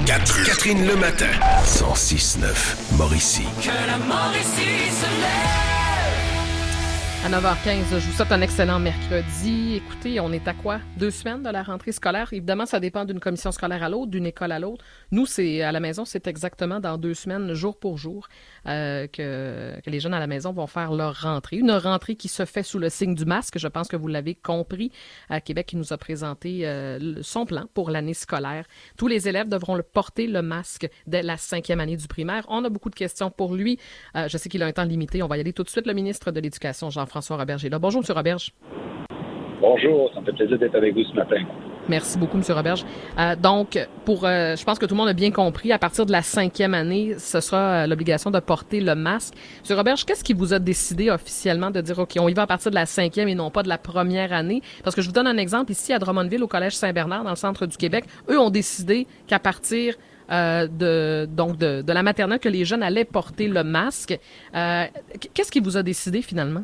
Catherine Le Matin. 106.9 Mauricie. Que la Mauricie se lève. À 9h15, je vous souhaite un excellent mercredi. Écoutez, on est à quoi? 2 semaines de la rentrée scolaire? Évidemment, ça dépend d'une commission scolaire à l'autre, d'une école à l'autre. Nous, c'est à la maison, c'est exactement dans 2 semaines, jour pour jour, que les jeunes à la maison vont faire leur rentrée. Une rentrée qui se fait sous le signe du masque. Je pense que vous l'avez compris. À Québec, qui nous a présenté son plan pour l'année scolaire. Tous les élèves devront porter le masque dès la 5e année du primaire. On a beaucoup de questions pour lui. Je sais qu'il a un temps limité. On va y aller tout de suite. Le ministre de l'Éducation, Jean-François Roberge, est là. Bonjour, M. Roberge. Bonjour, ça me fait plaisir d'être avec vous ce matin. Merci beaucoup, M. Roberge. Donc, je pense que tout le monde a bien compris, à partir de la 5e année, ce sera l'obligation de porter le masque. M. Roberge, qu'est-ce qui vous a décidé officiellement de dire, OK, on y va à partir de la 5e et non pas de la première année? Parce que je vous donne un exemple ici à Drummondville, au Collège Saint-Bernard, dans le centre du Québec. Eux ont décidé qu'à partir de la maternelle, que les jeunes allaient porter le masque. Qu'est-ce qui vous a décidé finalement?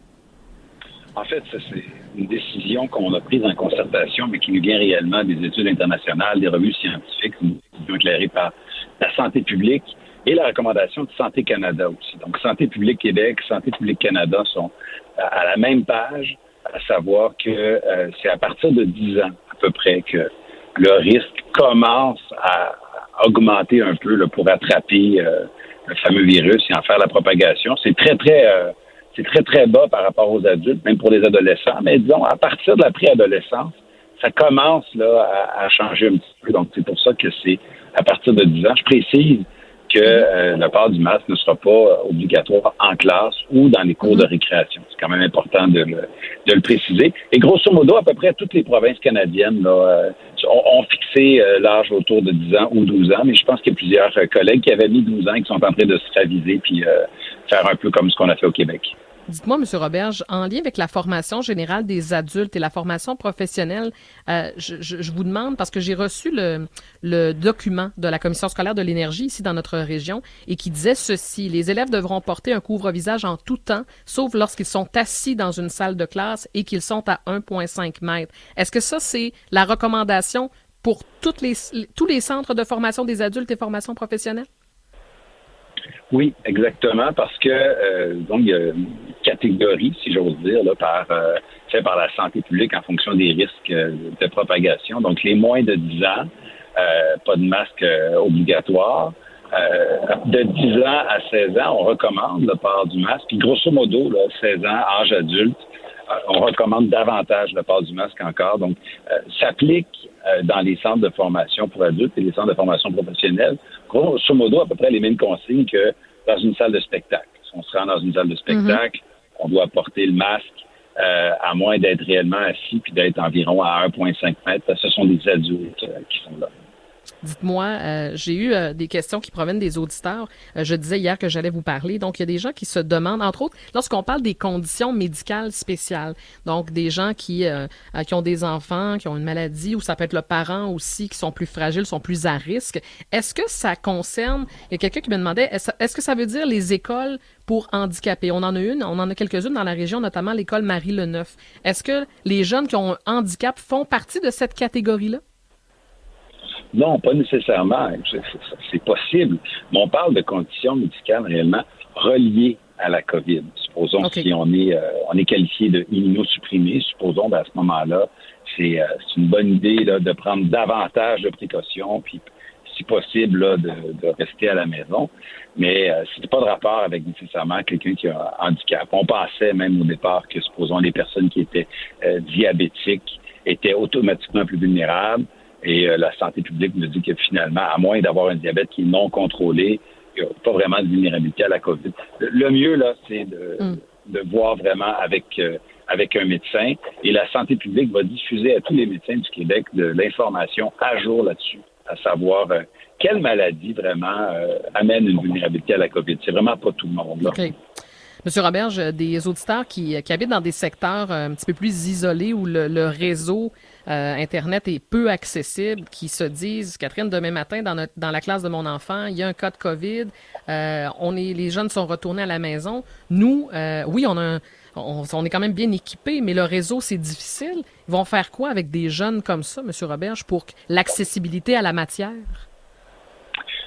En fait, ça, c'est une décision qu'on a prise en concertation, mais qui nous vient réellement des études internationales, des revues scientifiques, qui sont éclairées par la santé publique et la recommandation de Santé Canada aussi. Donc, Santé publique Québec, Santé publique Canada sont à la même page, à savoir que c'est à partir de 10 ans à peu près que le risque commence à augmenter un peu là, pour attraper le fameux virus et en faire la propagation. C'est très bas par rapport aux adultes, même pour les adolescents. Mais disons, à partir de la préadolescence, ça commence là à changer un petit peu. Donc, c'est pour ça que c'est à partir de 10 ans. Je précise que le port du masque ne sera pas obligatoire en classe ou dans les cours de récréation. C'est quand même important de le préciser. Et grosso modo, à peu près toutes les provinces canadiennes là, ont fixé l'âge autour de 10 ans ou 12 ans, mais je pense qu'il y a plusieurs collègues qui avaient mis 12 ans et qui sont en train de se raviser puis faire un peu comme ce qu'on a fait au Québec. Dites-moi, M. Roberge, en lien avec la formation générale des adultes et la formation professionnelle, je vous demande, parce que j'ai reçu le document de la Commission scolaire de l'énergie ici dans notre région et qui disait ceci: les élèves devront porter un couvre-visage en tout temps, sauf lorsqu'ils sont assis dans une salle de classe et qu'ils sont à 1,5 mètres. Est-ce que ça, c'est la recommandation pour tous les centres de formation des adultes et formation professionnelle? Oui, exactement, parce que donc il y a une catégorie, si j'ose dire, là, fait par la santé publique en fonction des risques de propagation. Donc les moins de 10 ans, pas de masque obligatoire. De 10 ans à 16 ans, on recommande le port du masque. Puis grosso modo, là, 16 ans, âge adulte, on recommande davantage le port du masque encore. Donc, s'applique dans les centres de formation pour adultes et les centres de formation professionnelle, grosso modo, à peu près les mêmes consignes que dans une salle de spectacle. Si on se rend dans une salle de spectacle, on doit porter le masque à moins d'être réellement assis puis d'être environ à 1,5 mètres. Ce sont des adultes qui sont là. Dites-moi, j'ai eu des questions qui proviennent des auditeurs. Je disais hier que j'allais vous parler. Donc, il y a des gens qui se demandent, entre autres, lorsqu'on parle des conditions médicales spéciales, donc des gens qui ont des enfants, qui ont une maladie, ou ça peut être le parent aussi, qui sont plus fragiles, sont plus à risque. Est-ce que ça concerne, il y a quelqu'un qui me demandait, est-ce que ça veut dire les écoles pour handicapés? On en a quelques-unes dans la région, notamment l'école Marie-Leneuf. Est-ce que les jeunes qui ont un handicap font partie de cette catégorie-là? Non, pas nécessairement. C'est possible. Mais on parle de conditions médicales réellement reliées à la COVID. Supposons si on est qualifié de immunosupprimé, supposons à ce moment-là, c'est une bonne idée là, de prendre davantage de précautions, puis si possible là, de rester à la maison. Mais c'est pas de rapport avec nécessairement quelqu'un qui a un handicap. On pensait même au départ que, supposons, les personnes qui étaient diabétiques étaient automatiquement plus vulnérables. Et la santé publique nous dit que finalement, à moins d'avoir un diabète qui est non contrôlé, il n'y a pas vraiment de vulnérabilité à la COVID. Le mieux, là, c'est de voir vraiment avec un médecin. Et la santé publique va diffuser à tous les médecins du Québec de l'information à jour là-dessus, à savoir quelle maladie vraiment amène une vulnérabilité à la COVID. C'est vraiment pas tout le monde, là. Okay. Monsieur Roberge, des auditeurs qui habitent dans des secteurs un petit peu plus isolés où le réseau Internet est peu accessible, qui se disent, Catherine, demain matin, dans la classe de mon enfant, il y a un cas de COVID, les jeunes sont retournés à la maison. Nous, oui, on est quand même bien équipés, mais le réseau, c'est difficile. Ils vont faire quoi avec des jeunes comme ça, Monsieur Roberge, pour l'accessibilité à la matière?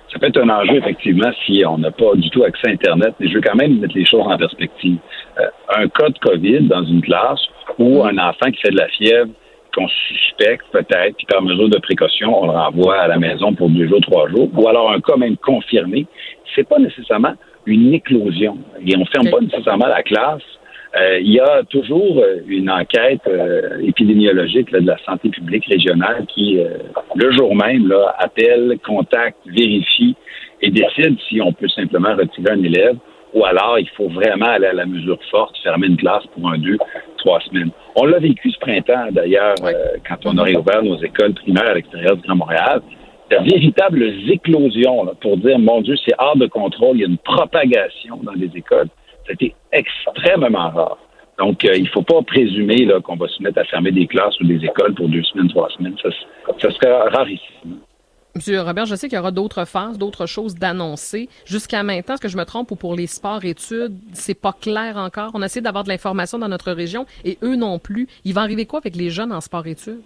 Ça peut être un enjeu, effectivement, si on n'a pas du tout accès à Internet, mais je veux quand même mettre les choses en perspective. Un cas de COVID dans une classe ou un enfant qui fait de la fièvre, qu'on suspecte peut-être, puis par mesure de précaution, on le renvoie à la maison pour 2 jours, 3 jours, ou alors un cas même confirmé, c'est pas nécessairement une éclosion. Et on ferme pas nécessairement la classe. Il y a toujours une enquête épidémiologique là, de la santé publique régionale qui, le jour même, là, appelle, contacte, vérifie et décide si on peut simplement retirer un élève ou alors il faut vraiment aller à la mesure forte, fermer une classe pour 2, 3 semaines. On l'a vécu ce printemps, d'ailleurs, quand on a réouvert nos écoles primaires à l'extérieur du Grand Montréal. De véritables éclosions là, pour dire, mon Dieu, c'est hors de contrôle, il y a une propagation dans les écoles. C'était extrêmement rare. Donc, il ne faut pas présumer là, qu'on va se mettre à fermer des classes ou des écoles pour 2 semaines, 3 semaines. Ça serait rarissime. Monsieur Robert, je sais qu'il y aura d'autres phases, d'autres choses d'annoncer. Jusqu'à maintenant, est-ce que je me trompe ou pour les sports-études, c'est pas clair encore? On essaie d'avoir de l'information dans notre région et eux non plus. Il va arriver quoi avec les jeunes en sport-études?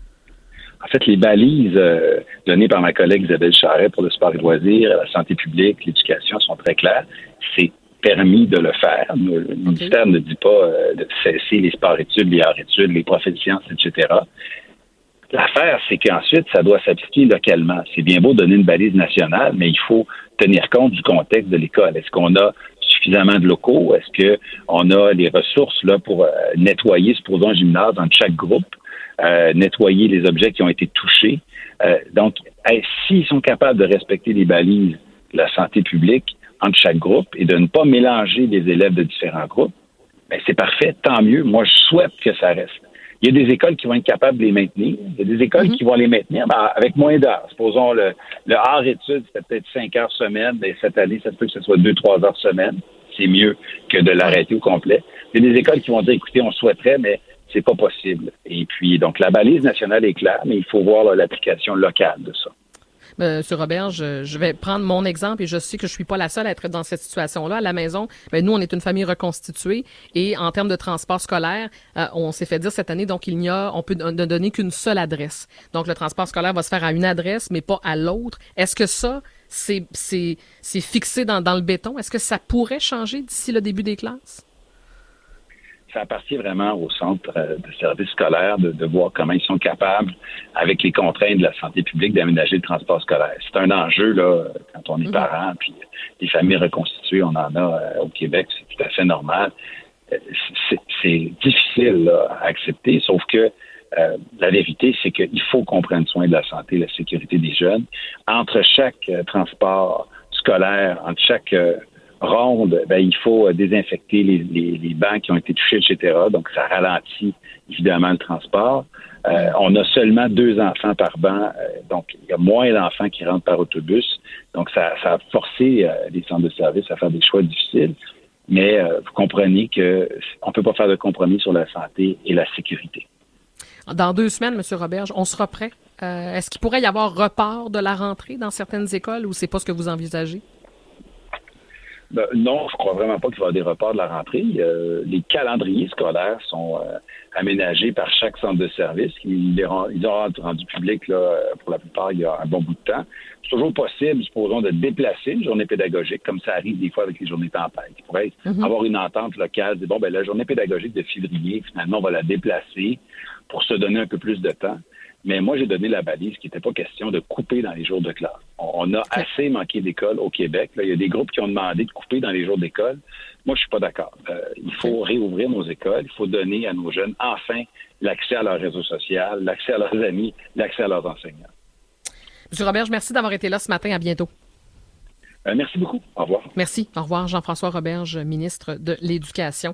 En fait, les balises données par ma collègue Isabelle Charret pour le sport et loisirs, la santé publique, l'éducation sont très claires. C'est permis de le faire. Le ministère ne dit pas de cesser les sports-études, les arts-études, les profs de sciences, etc. L'affaire, c'est qu'ensuite, ça doit s'appliquer localement. C'est bien beau donner une balise nationale, mais il faut tenir compte du contexte de l'école. Est-ce qu'on a suffisamment de locaux? Est-ce qu'on a les ressources là pour nettoyer, supposons, un gymnase dans chaque groupe, nettoyer les objets qui ont été touchés? Donc, s'ils sont capables de respecter les balises de la santé publique entre chaque groupe et de ne pas mélanger les élèves de différents groupes, bien, c'est parfait, tant mieux. Moi, je souhaite que ça reste. Il y a des écoles qui vont être capables de les maintenir. Il y a des écoles qui vont les maintenir avec moins d'heures. Supposons le art-études, c'était peut-être 5 heures semaine. Mais cette année, ça se peut que ce soit 2-3 heures semaine. C'est mieux que de l'arrêter au complet. Il y a des écoles qui vont dire, écoutez, on souhaiterait, mais c'est pas possible. Et puis, donc, la balise nationale est claire, mais il faut voir là, l'application locale de ça. Monsieur Robert, je vais prendre mon exemple et je sais que je suis pas la seule à être dans cette situation-là. À la maison, nous, on est une famille reconstituée et en termes de transport scolaire, on s'est fait dire cette année, donc on peut ne donner qu'une seule adresse. Donc, le transport scolaire va se faire à une adresse, mais pas à l'autre. Est-ce que ça, c'est fixé dans le béton? Est-ce que ça pourrait changer d'ici le début des classes? Ça appartient vraiment au centre de services scolaires de voir comment ils sont capables, avec les contraintes de la santé publique, d'aménager le transport scolaire. C'est un enjeu, là, quand on est parent, puis les familles reconstituées, on en a au Québec, c'est tout à fait normal. C'est difficile là, à accepter, sauf que la vérité, c'est qu'il faut qu'on prenne soin de la santé et de la sécurité des jeunes. Entre chaque transport scolaire, entre chaque ronde, il faut désinfecter les bancs qui ont été touchés, etc. Donc, ça ralentit évidemment le transport. On a seulement 2 enfants par banc, donc il y a moins d'enfants qui rentrent par autobus. Donc, ça a forcé les centres de services à faire des choix difficiles. Mais vous comprenez qu'on ne peut pas faire de compromis sur la santé et la sécurité. Dans 2 semaines, M. Roberge, on sera prêt. Est-ce qu'il pourrait y avoir report de la rentrée dans certaines écoles ou c'est pas ce que vous envisagez? Non, je crois vraiment pas qu'il va y avoir des reports de la rentrée. Les calendriers scolaires sont aménagés par chaque centre de service. Ils ont rendu public là, pour la plupart il y a un bon bout de temps. C'est toujours possible, supposons, de déplacer une journée pédagogique, comme ça arrive des fois avec les journées tempêtes. Il pourrait avoir une entente locale, dire la journée pédagogique de février, finalement, on va la déplacer pour se donner un peu plus de temps. Mais moi, j'ai donné la balise qu'il n'était pas question de couper dans les jours de classe. On a assez manqué d'écoles au Québec. Là, il y a des groupes qui ont demandé de couper dans les jours d'école. Moi, je suis pas d'accord. Il faut réouvrir nos écoles. Il faut donner à nos jeunes, enfin, l'accès à leur réseau social, l'accès à leurs amis, l'accès à leurs enseignants. M. Roberge, merci d'avoir été là ce matin. À bientôt. Merci beaucoup. Au revoir. Merci. Au revoir. Jean-François Roberge, ministre de l'Éducation.